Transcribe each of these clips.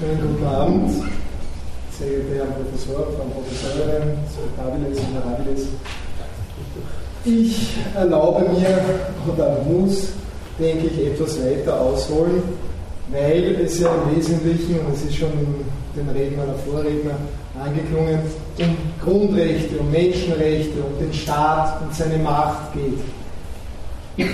Schönen guten Abend, sehr geehrte Herren Professor, Frau Professorin, Spectabiles und Mirabilis. Ich erlaube mir oder muss, denke ich, etwas weiter ausholen, weil es ja im Wesentlichen, und es ist schon in den Reden meiner Vorredner angeklungen, um Grundrechte, um Menschenrechte, um den Staat und seine Macht geht.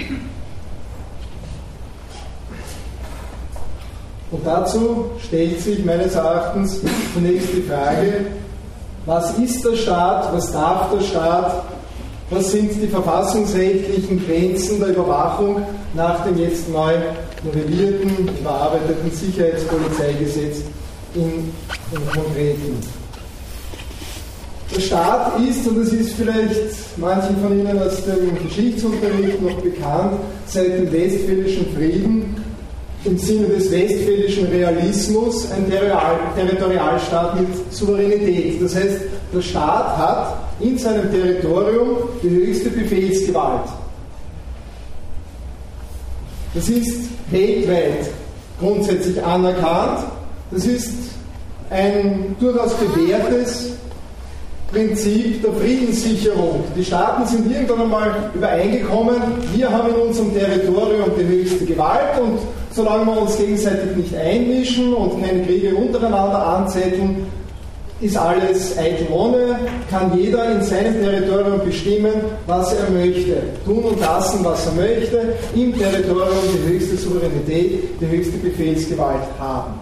Und dazu stellt sich meines Erachtens zunächst die Frage, was ist der Staat, was darf der Staat, was sind die verfassungsrechtlichen Grenzen der Überwachung nach dem jetzt neu novellierten, überarbeiteten Sicherheitspolizeigesetz im Konkreten. Der Staat ist, und das ist vielleicht manchen von Ihnen aus dem Geschichtsunterricht noch bekannt, seit dem Westfälischen Frieden im Sinne des westfälischen Realismus ein Territorialstaat mit Souveränität. Das heißt, der Staat hat in seinem Territorium die höchste Befehlsgewalt. Das ist weltweit grundsätzlich anerkannt. Das ist ein durchaus bewährtes Prinzip der Friedenssicherung. Die Staaten sind irgendwann einmal übereingekommen, wir haben in unserem Territorium die höchste Gewalt und solange wir uns gegenseitig nicht einmischen und keine Kriege untereinander anzetteln, ist alles eitel ohne, kann jeder in seinem Territorium bestimmen, was er möchte, tun und lassen, was er möchte, im Territorium die höchste Souveränität, die höchste Befehlsgewalt haben.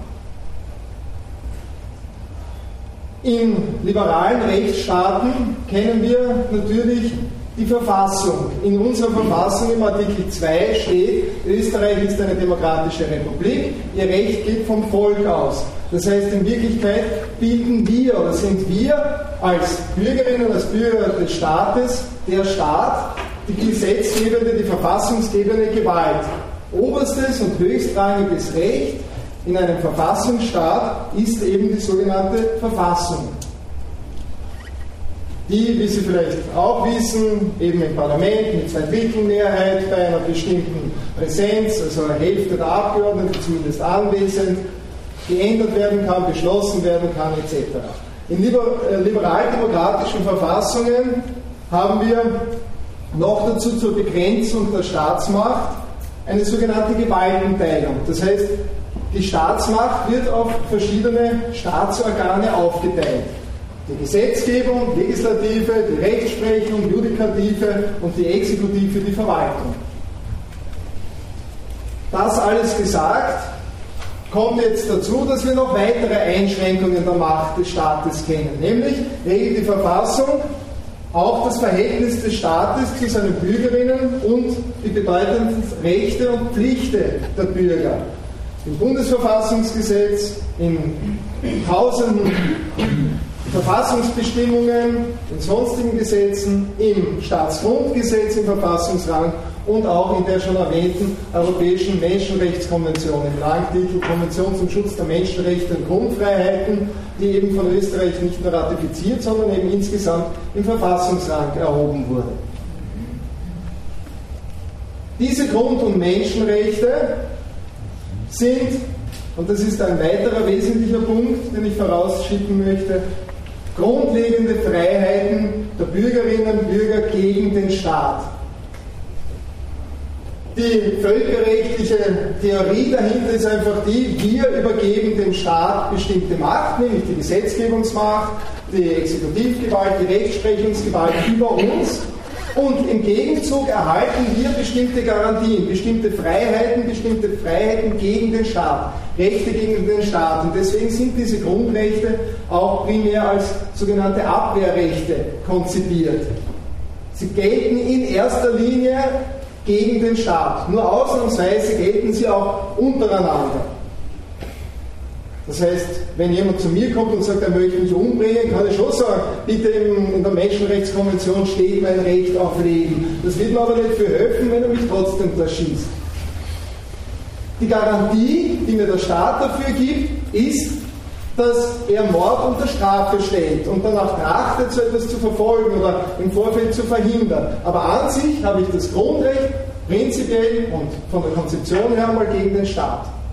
In liberalen Rechtsstaaten kennen wir natürlich die Verfassung. In unserer Verfassung im Artikel 2 steht, Österreich ist eine demokratische Republik, ihr Recht geht vom Volk aus. Das heißt, in Wirklichkeit bilden wir oder sind wir als Bürgerinnen, als Bürger des Staates, der Staat, die gesetzgebende, die verfassungsgebende Gewalt. Oberstes und höchstrangiges Recht in einem Verfassungsstaat ist eben die sogenannte Verfassung, die, wie Sie vielleicht auch wissen, eben im Parlament mit 2/3 Mehrheit bei einer bestimmten Präsenz, also eine Hälfte der Abgeordneten zumindest anwesend, geändert werden kann, beschlossen werden kann, etc. In liberal-demokratischen Verfassungen haben wir noch dazu zur Begrenzung der Staatsmacht eine sogenannte Gewaltenteilung. Das heißt, die Staatsmacht wird auf verschiedene Staatsorgane aufgeteilt. Die Gesetzgebung, Legislative, die Rechtsprechung, Judikative und die Exekutive, die Verwaltung. Das alles gesagt, kommt jetzt dazu, dass wir noch weitere Einschränkungen der Macht des Staates kennen. Nämlich regelt die Verfassung auch das Verhältnis des Staates zu seinen Bürgerinnen und die bedeutenden Rechte und Pflichten der Bürger. Im Bundesverfassungsgesetz, in tausenden Verfassungsbestimmungen, in sonstigen Gesetzen, im Staatsgrundgesetz im Verfassungsrang und auch in der schon erwähnten Europäischen Menschenrechtskonvention, im Langtitel Konvention zum Schutz der Menschenrechte und Grundfreiheiten, die eben von Österreich nicht nur ratifiziert, sondern eben insgesamt im Verfassungsrang erhoben wurde. Diese Grund- und Menschenrechte sind, und das ist ein weiterer wesentlicher Punkt, den ich vorausschicken möchte, grundlegende Freiheiten der Bürgerinnen und Bürger gegen den Staat. Die völkerrechtliche Theorie dahinter ist einfach die, wir übergeben dem Staat bestimmte Macht, nämlich die Gesetzgebungsmacht, die Exekutivgewalt, die Rechtsprechungsgewalt über uns. Und im Gegenzug erhalten wir bestimmte Garantien, bestimmte Freiheiten gegen den Staat, Rechte gegen den Staat. Und deswegen sind diese Grundrechte auch primär als sogenannte Abwehrrechte konzipiert. Sie gelten in erster Linie gegen den Staat. Nur ausnahmsweise gelten sie auch untereinander. Das heißt, wenn jemand zu mir kommt und sagt, er möchte mich umbringen, kann ich schon sagen, bitte in der Menschenrechtskonvention steht mein Recht auf Leben. Das wird mir aber nicht viel helfen, wenn er mich trotzdem erschießt. Die Garantie, die mir der Staat dafür gibt, ist, dass er Mord unter Strafe stellt und danach trachtet, so etwas zu verfolgen oder im Vorfeld zu verhindern. Aber an sich habe ich das Grundrecht, prinzipiell und von der Konzeption her mal gegen den Staat.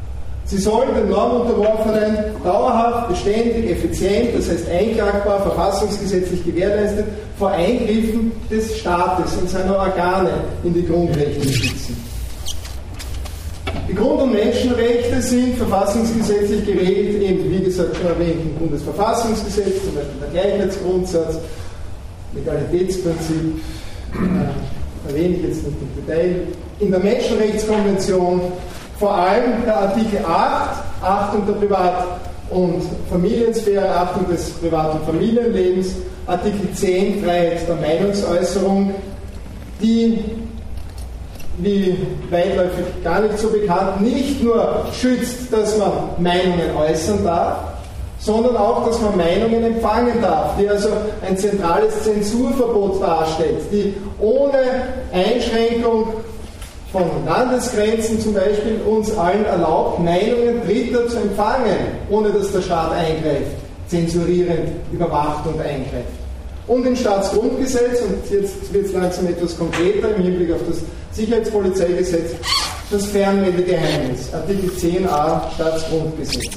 Sie sollen den Normunterworfenen dauerhaft, beständig, effizient, das heißt einklagbar, verfassungsgesetzlich gewährleistet, vor Eingriffen des Staates und seiner Organe in die Grundrechte schützen. Die Grund- und Menschenrechte sind verfassungsgesetzlich geregelt, eben wie gesagt schon erwähnt, im Bundesverfassungsgesetz, zum Beispiel der Gleichheitsgrundsatz, Legalitätsprinzip, erwähne ich jetzt nicht im Detail, in der Menschenrechtskonvention, vor allem der Artikel 8, Achtung der Privat- und Familiensphäre, Achtung des Privat- und Familienlebens, Artikel 10, Freiheit der Meinungsäußerung, die, wie weitläufig gar nicht so bekannt, nicht nur schützt, dass man Meinungen äußern darf, sondern auch, dass man Meinungen empfangen darf, die also ein zentrales Zensurverbot darstellt, die ohne Einschränkung von Landesgrenzen zum Beispiel uns allen erlaubt, Meinungen Dritter zu empfangen, ohne dass der Staat eingreift, zensurierend, überwacht und eingreift. Und im Staatsgrundgesetz, und jetzt wird es langsam etwas konkreter im Hinblick auf das Sicherheitspolizeigesetz, das Fernmeldegeheimnis, Artikel 10a Staatsgrundgesetz.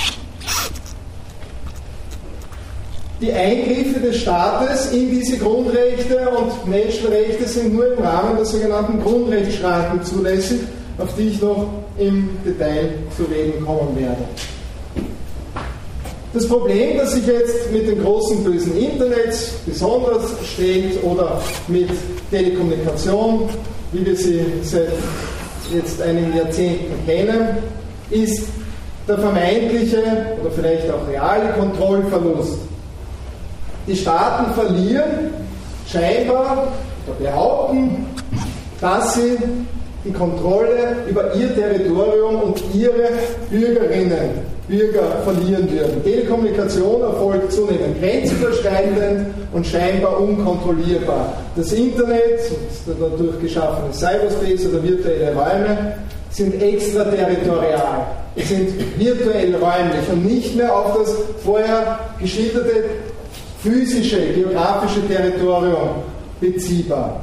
Die Eingriffe des Staates in diese Grundrechte und Menschenrechte sind nur im Rahmen der sogenannten Grundrechtsschranken zulässig, auf die ich noch im Detail zu reden kommen werde. Das Problem, das sich jetzt mit dem großen bösen Internet besonders stellt oder mit Telekommunikation, wie wir sie seit jetzt einigen Jahrzehnten kennen, ist der vermeintliche oder vielleicht auch reale Kontrollverlust. Die Staaten verlieren scheinbar oder behaupten, dass sie die Kontrolle über ihr Territorium und ihre Bürgerinnen, Bürger verlieren würden. Telekommunikation erfolgt zunehmend grenzüberschreitend und scheinbar unkontrollierbar. Das Internet und der dadurch geschaffene Cyberspace oder virtuelle Räume sind extraterritorial. Sie sind virtuell räumlich und nicht mehr auf das vorher geschilderte physische, geografische Territorium beziehbar.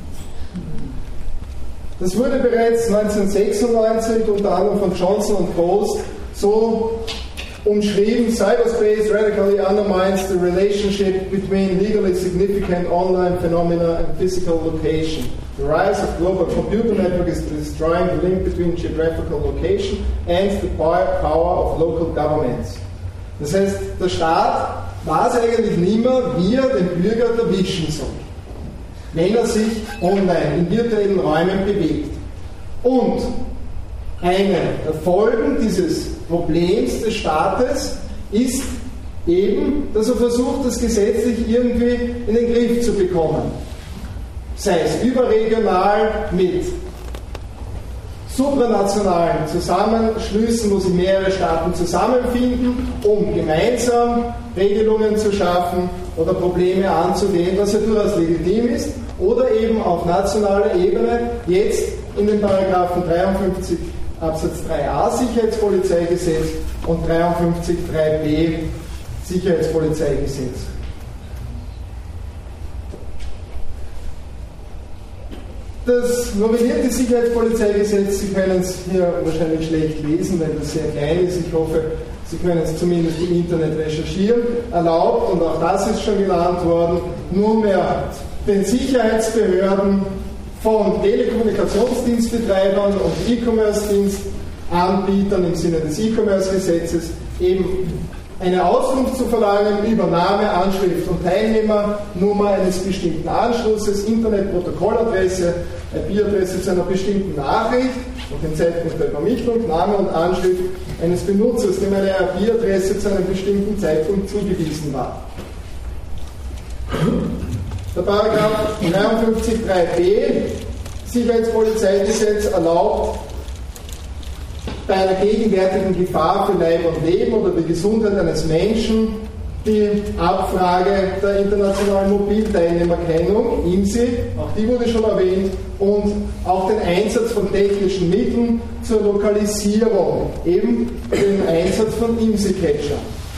Das wurde bereits 1996 unter anderem von Johnson und Gross so umschrieben: Cyberspace radically undermines the relationship between legally significant online phenomena and physical location. The rise of global computer network is destroying the link between geographical location and the power of local governments. Das heißt, der Staat weiß eigentlich nicht mehr, wie er den Bürger erwischen soll, wenn er sich online in virtuellen Räumen bewegt. Und eine der Folgen dieses Problems des Staates ist eben, dass er versucht, das gesetzlich irgendwie in den Griff zu bekommen. Sei es überregional mit supranationalen Zusammenschlüssen, wo sich mehrere Staaten zusammenfinden, um gemeinsam Regelungen zu schaffen oder Probleme anzugehen, was ja durchaus legitim ist, oder eben auf nationaler Ebene jetzt in den Paragraphen 53 Absatz 3a Sicherheitspolizeigesetz und 53 3b Sicherheitspolizeigesetz. Das novellierte Sicherheitspolizeigesetz, Sie können es hier wahrscheinlich schlecht lesen, weil das sehr klein ist. Ich hoffe, Sie können es zumindest im Internet recherchieren. Erlaubt, und auch das ist schon genannt worden, nunmehr den Sicherheitsbehörden von Telekommunikationsdienstbetreibern und E-Commerce-Dienstanbietern im Sinne des E-Commerce-Gesetzes eben eine Auskunft zu verlangen über Name, Anschrift und Teilnehmernummer eines bestimmten Anschlusses, Internetprotokolladresse, IP-Adresse zu einer bestimmten Nachricht und den Zeitpunkt der Übermittlung, Name und Anschrift eines Benutzers, dem eine IP-Adresse zu einem bestimmten Zeitpunkt zugewiesen war. Der Paragraph 53 3b Sicherheitspolizeigesetz erlaubt bei einer gegenwärtigen Gefahr für Leib und Leben oder die Gesundheit eines Menschen die Abfrage der internationalen Mobilteilnehmerkennung, IMSI, auch die wurde schon erwähnt, und auch den Einsatz von technischen Mitteln zur Lokalisierung, eben den Einsatz von IMSI-Catchern.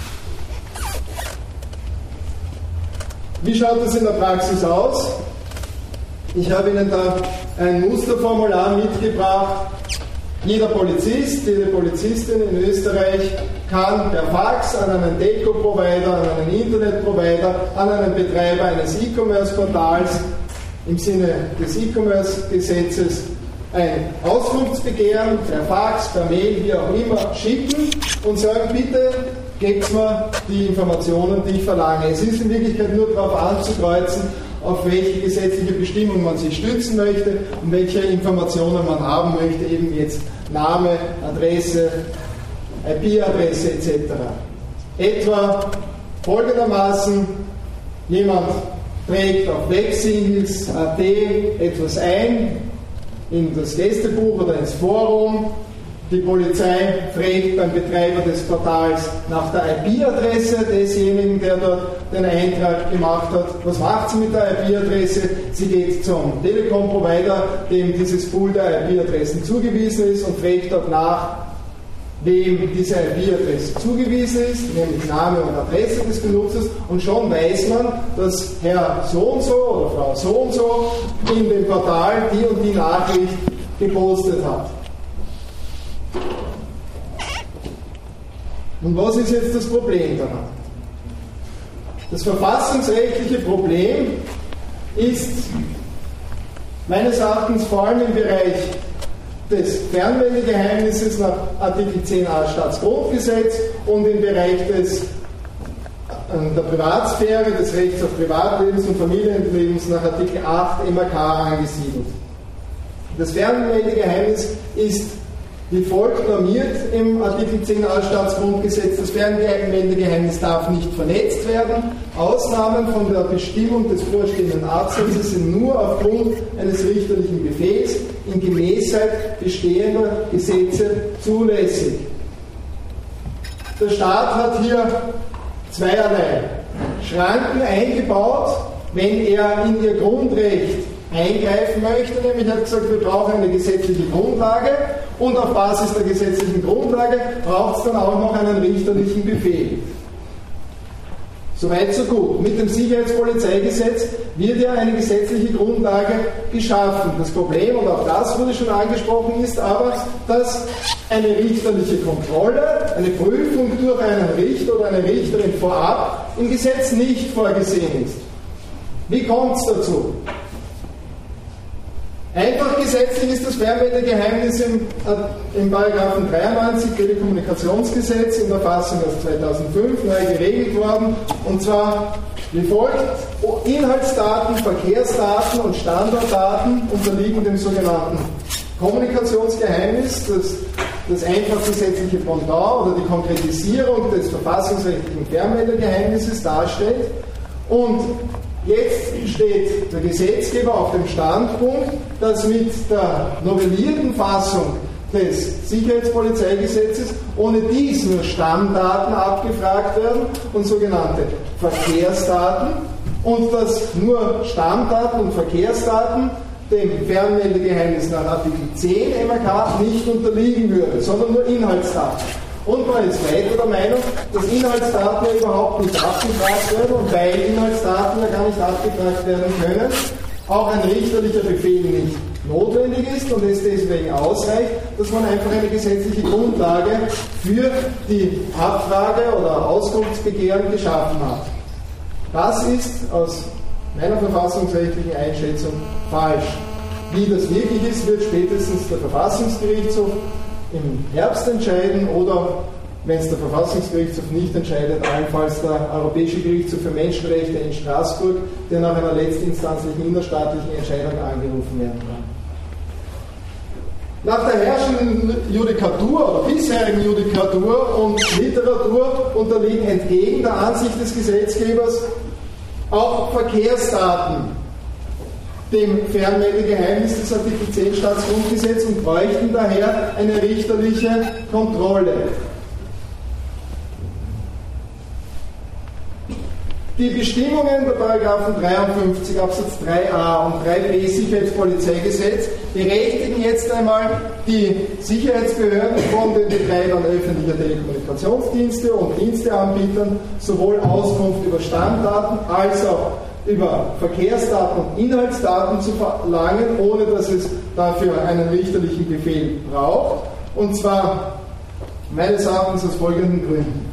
Wie schaut das in der Praxis aus? Ich habe Ihnen da ein Musterformular mitgebracht, Jeder Polizist, jede Polizistin in Österreich kann per Fax an einen Telco-Provider, an einen Internet-Provider, an einen Betreiber eines E-Commerce-Portals im Sinne des E-Commerce-Gesetzes ein Auskunftsbegehren per Fax, per Mail, wie auch immer, schicken und sagen, bitte gebt mir die Informationen, die ich verlange. Es ist in Wirklichkeit nur darauf anzukreuzen, auf welche gesetzliche Bestimmung man sich stützen möchte und welche Informationen man haben möchte, eben jetzt Name, Adresse, IP-Adresse etc. Etwa folgendermaßen, jemand trägt auf Websingles.at etwas ein, in das Gästebuch oder ins Forum. Die Polizei fragt beim Betreiber des Portals nach der IP-Adresse desjenigen, der dort den Eintrag gemacht hat. Was macht sie mit der IP-Adresse? Sie geht zum Telekom-Provider, dem dieses Pool der IP-Adressen zugewiesen ist und fragt dort nach, wem diese IP-Adresse zugewiesen ist, nämlich Name und Adresse des Benutzers, und schon weiß man, dass Herr so und so oder Frau so und so in dem Portal die und die Nachricht gepostet hat. Und was ist jetzt das Problem daran? Das verfassungsrechtliche Problem ist meines Erachtens vor allem im Bereich des Fernmeldegeheimnisses nach Artikel 10a Staatsgrundgesetz und im Bereich der Privatsphäre, des Rechts auf Privatlebens und Familienlebens nach Artikel 8 MRK angesiedelt. Das Fernmeldegeheimnis ist wie folgt normiert im Artikel 10a Staatsgrundgesetz: Das Fernmeldegeheimnis darf nicht vernetzt werden. Ausnahmen von der Bestimmung des vorstehenden Absatzes sind nur aufgrund eines richterlichen Befehls in Gemäßheit bestehender Gesetze zulässig. Der Staat hat hier zweierlei Schranken eingebaut, wenn er in ihr Grundrecht eingreifen möchte, nämlich er hat gesagt, wir brauchen eine gesetzliche Grundlage und auf Basis der gesetzlichen Grundlage braucht es dann auch noch einen richterlichen Befehl. Soweit so gut. Mit dem Sicherheitspolizeigesetz wird ja eine gesetzliche Grundlage geschaffen. Das Problem, und auch das wurde schon angesprochen, ist aber, dass eine richterliche Kontrolle, eine Prüfung durch einen Richter oder eine Richterin vorab im Gesetz nicht vorgesehen ist. Wie kommt es dazu? Einfach gesetzlich ist das Fernmeldegeheimnis im Paragraphen 93 Telekommunikationsgesetz in der Fassung aus 2005 neu geregelt worden, und zwar wie folgt: Inhaltsdaten, Verkehrsdaten und Standortdaten unterliegen dem sogenannten Kommunikationsgeheimnis, das einfach gesetzliche Pendant oder die Konkretisierung des verfassungsrechtlichen Fernmeldegeheimnisses darstellt. Und jetzt steht der Gesetzgeber auf dem Standpunkt, dass mit der novellierten Fassung des Sicherheitspolizeigesetzes ohne dies nur Stammdaten abgefragt werden und sogenannte Verkehrsdaten, und dass nur Stammdaten und Verkehrsdaten dem Fernmeldegeheimnis nach Artikel 10 MRK nicht unterliegen würden, sondern nur Inhaltsdaten. Und man ist weiter der Meinung, dass Inhaltsdaten ja überhaupt nicht abgefragt werden, und weil Inhaltsdaten ja gar nicht abgefragt werden können, auch ein richterlicher Befehl nicht notwendig ist und es deswegen ausreicht, dass man einfach eine gesetzliche Grundlage für die Abfrage oder Auskunftsbegehren geschaffen hat. Das ist aus meiner verfassungsrechtlichen Einschätzung falsch. Wie das wirklich ist, wird spätestens der Verfassungsgerichtshof im Herbst entscheiden, oder, wenn es der Verfassungsgerichtshof nicht entscheidet, allenfalls der Europäische Gerichtshof für Menschenrechte in Straßburg, der nach einer letztinstanzlichen innerstaatlichen Entscheidung angerufen werden kann. Nach der herrschenden Judikatur oder bisherigen Judikatur und Literatur unterliegen entgegen der Ansicht des Gesetzgebers auch Verkehrsdaten dem Fernmeldegeheimnis des Artikel 10 Staatsgrundgesetz und bräuchten daher eine richterliche Kontrolle. Die Bestimmungen der Paragraphen 53 Absatz 3a und 3b Sicherheitspolizeigesetz berechtigen jetzt einmal die Sicherheitsbehörden von den Betreibern öffentlicher Telekommunikationsdienste und Diensteanbietern sowohl Auskunft über Stammdaten als auch über Verkehrsdaten und Inhaltsdaten zu verlangen, ohne dass es dafür einen richterlichen Befehl braucht. Und zwar meines Erachtens aus folgenden Gründen.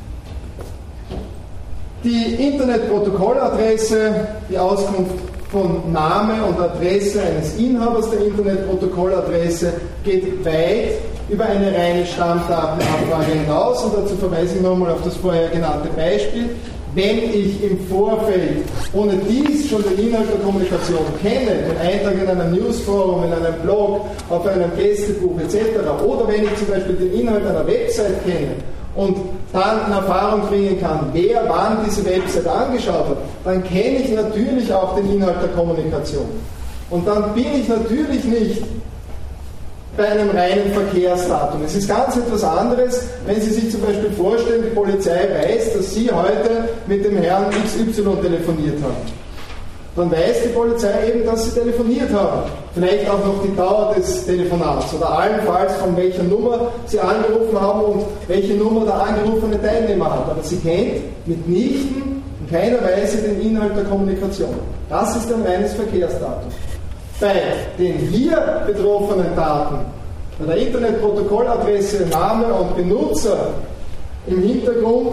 Die Internetprotokolladresse, die Auskunft von Name und Adresse eines Inhabers der Internetprotokolladresse geht weit über eine reine Stammdatenabfrage hinaus, und dazu verweise ich nochmal auf das vorher genannte Beispiel. Wenn ich im Vorfeld ohne dies schon den Inhalt der Kommunikation kenne, den Eintrag in einem Newsforum, in einem Blog, auf einem Gästebuch etc., oder wenn ich zum Beispiel den Inhalt einer Website kenne und dann in Erfahrung bringen kann, wer wann diese Website angeschaut hat, dann kenne ich natürlich auch den Inhalt der Kommunikation. Und dann bin ich natürlich nicht bei einem reinen Verkehrsdatum. Es ist ganz etwas anderes, wenn Sie sich zum Beispiel vorstellen, die Polizei weiß, dass Sie heute mit dem Herrn XY telefoniert haben. Dann weiß die Polizei eben, dass Sie telefoniert haben. Vielleicht auch noch die Dauer des Telefonats oder allenfalls von welcher Nummer Sie angerufen haben und welche Nummer der angerufene Teilnehmer hat. Aber sie kennt mitnichten in keiner Weise den Inhalt der Kommunikation. Das ist ein reines Verkehrsdatum. Bei den hier betroffenen Daten, bei der Internetprotokolladresse, Name und Benutzer im Hintergrund,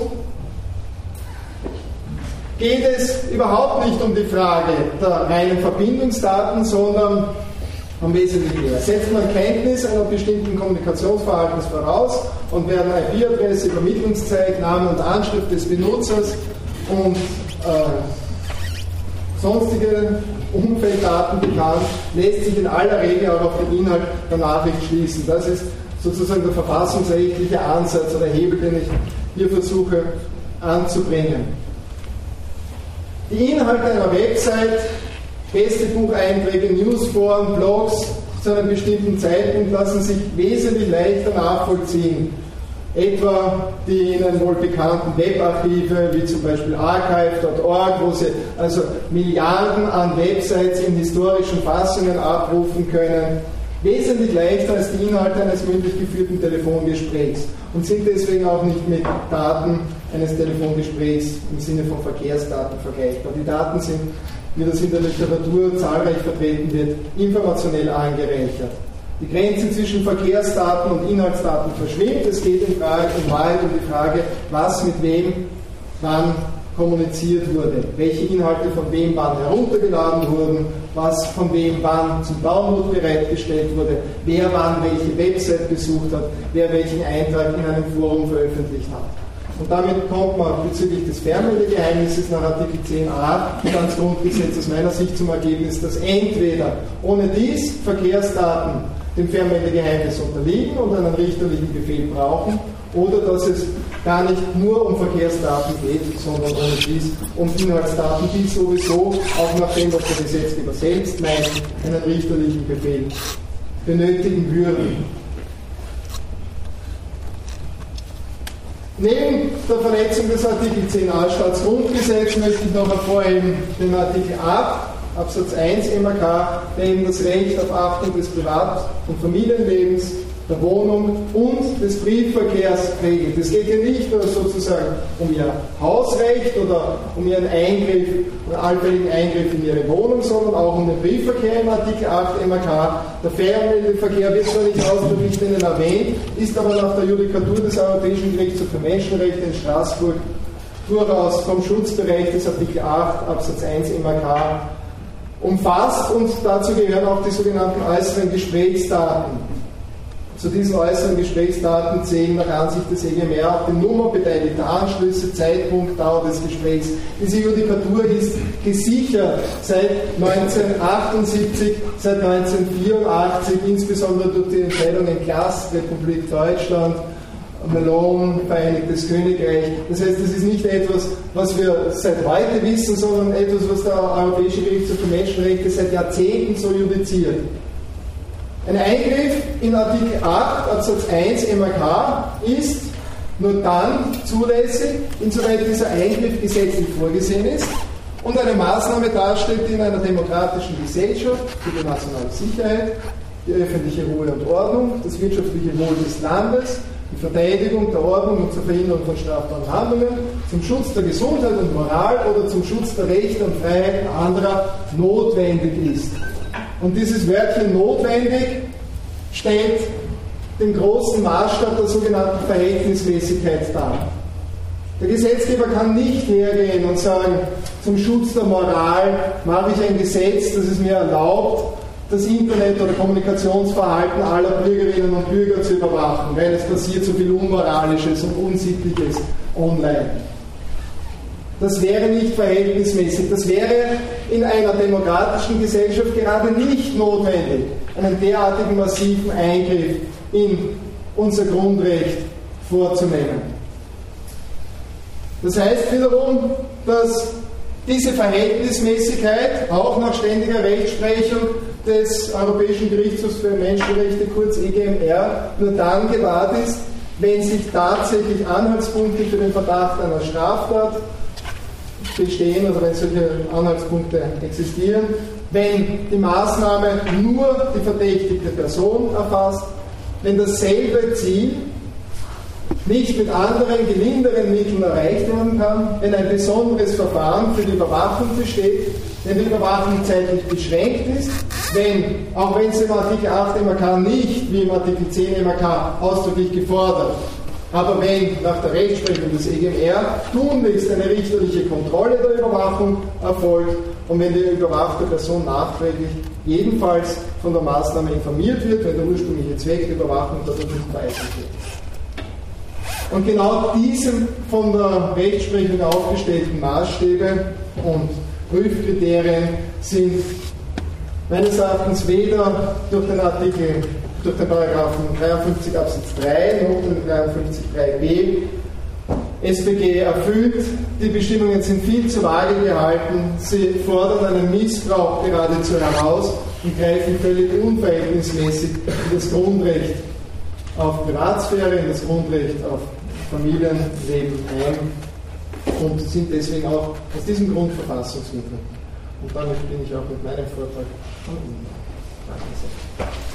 geht es überhaupt nicht um die Frage der reinen Verbindungsdaten, sondern um wesentlich mehr. Setzt man Kenntnis einer bestimmten Kommunikationsverhaltens voraus und werden IP-Adresse, Übermittlungszeit, Name und Anschrift des Benutzers und sonstige Umfelddaten bekannt, lässt sich in aller Regel auch auf den Inhalt der Nachricht schließen. Das ist sozusagen der verfassungsrechtliche Ansatz oder Hebel, den ich hier versuche anzubringen. Die Inhalte einer Website, Gästebucheinträge, Newsforen, Blogs zu einem bestimmten Zeitpunkt lassen sich wesentlich leichter nachvollziehen. Etwa die Ihnen wohl bekannten Webarchive, wie zum Beispiel archive.org, wo Sie also Milliarden an Websites in historischen Fassungen abrufen können, wesentlich leichter als die Inhalte eines mündlich geführten Telefongesprächs und sind deswegen auch nicht mit Daten eines Telefongesprächs im Sinne von Verkehrsdaten vergleichbar. Die Daten sind, wie das in der Literatur zahlreich vertreten wird, informationell angereichert. Die Grenze zwischen Verkehrsdaten und Inhaltsdaten verschwimmt. Es geht in Wahrheit um die Frage, was mit wem wann kommuniziert wurde, welche Inhalte von wem wann heruntergeladen wurden, was von wem wann zum Download bereitgestellt wurde, wer wann welche Website besucht hat, wer welchen Eintrag in einem Forum veröffentlicht hat. Und damit kommt man bezüglich des Fernmeldegeheimnisses nach Artikel 10a ans Grundgesetz aus meiner Sicht zum Ergebnis, dass entweder ohne dies Verkehrsdaten dem Fernmeldegeheimnis unterliegen und einen richterlichen Befehl brauchen, oder dass es gar nicht nur um Verkehrsdaten geht, sondern ohne dies um Inhaltsdaten, die sowieso, auch nach dem, was der Gesetzgeber selbst meint, einen richterlichen Befehl benötigen würden. Neben der Verletzung des Artikel 10a Staatsgrundgesetz möchte ich noch hervorheben den Artikel 8 Absatz 1 MAK, der eben das Recht auf Achtung des Privat- und Familienlebens, der Wohnung und des Briefverkehrs regelt. Es geht hier nicht nur sozusagen um ihr Hausrecht oder um ihren Eingriff oder allfälligen Eingriff in ihre Wohnung, sondern auch um den Briefverkehr im Artikel 8 MAK. Der Fernmeldeverkehr wird zwar nicht ausdrücklich erwähnt, ist aber nach der Judikatur des Europäischen Gerichtshofs für Menschenrechte in Straßburg durchaus vom Schutzbereich des Artikel 8 Absatz 1 MAK umfasst, und dazu gehören auch die sogenannten äußeren Gesprächsdaten. Zu diesen äußeren Gesprächsdaten zählen nach Ansicht des EGMR auch die Nummer beteiligter Anschlüsse, Zeitpunkt, Dauer des Gesprächs. Diese Judikatur ist gesichert seit 1978, seit 1984, insbesondere durch die Entscheidungen Klass, Republik Deutschland, Malone, Vereinigtes Königreich. Das heißt, das ist nicht etwas, was wir seit heute wissen, sondern etwas, was der Europäische Gerichtshof für Menschenrechte seit Jahrzehnten so judiziert. Ein Eingriff in Artikel 8 Absatz 1 MAK ist nur dann zulässig, insoweit dieser Eingriff gesetzlich vorgesehen ist und eine Maßnahme darstellt, die in einer demokratischen Gesellschaft für die nationale Sicherheit, die öffentliche Ruhe und Ordnung, das wirtschaftliche Wohl des Landes, die Verteidigung der Ordnung und zur Verhinderung von strafbaren Handlungen, zum Schutz der Gesundheit und Moral oder zum Schutz der Rechte und Freiheiten anderer notwendig ist. Und dieses Wörtchen notwendig stellt den großen Maßstab der sogenannten Verhältnismäßigkeit dar. Der Gesetzgeber kann nicht hergehen und sagen, zum Schutz der Moral mache ich ein Gesetz, das es mir erlaubt, das Internet- oder Kommunikationsverhalten aller Bürgerinnen und Bürger zu überwachen, weil es passiert so viel Unmoralisches und Unsittliches online. Das wäre nicht verhältnismäßig. Das wäre in einer demokratischen Gesellschaft gerade nicht notwendig, einen derartigen massiven Eingriff in unser Grundrecht vorzunehmen. Das heißt wiederum, dass diese Verhältnismäßigkeit auch nach ständiger Rechtsprechung des Europäischen Gerichtshofs für Menschenrechte, kurz EGMR, nur dann gewahrt ist, wenn sich tatsächlich Anhaltspunkte für den Verdacht einer Straftat bestehen, also wenn solche Anhaltspunkte existieren, wenn die Maßnahme nur die verdächtigte Person erfasst, wenn dasselbe Ziel nicht mit anderen, gelinderen Mitteln erreicht werden kann, wenn ein besonderes Verfahren für die Überwachung besteht, wenn die Überwachung zeitlich beschränkt ist, wenn, auch wenn es im Artikel 8 MRK nicht wie im Artikel 10 MRK ausdrücklich gefordert, aber wenn nach der Rechtsprechung des EGMR tunlichst eine richterliche Kontrolle der Überwachung erfolgt und wenn die überwachte Person nachträglich jedenfalls von der Maßnahme informiert wird, wenn der ursprüngliche Zweck der Überwachung dadurch nicht vereitelt wird. Und genau diese von der Rechtsprechung aufgestellten Maßstäbe und Prüfkriterien sind meines Erachtens weder durch den Paragraphen 53 Absatz 3 noch den 53 3b SpG erfüllt. Die Bestimmungen sind viel zu vage gehalten. Sie fordern einen Missbrauch geradezu heraus und greifen völlig unverhältnismäßig in das Grundrecht auf Privatsphäre, in das Grundrecht auf Familienleben ein und sind deswegen auch aus diesem Grund verfassungswidrig. Und damit bin ich auch mit meinem Vortrag am Ende. Danke sehr.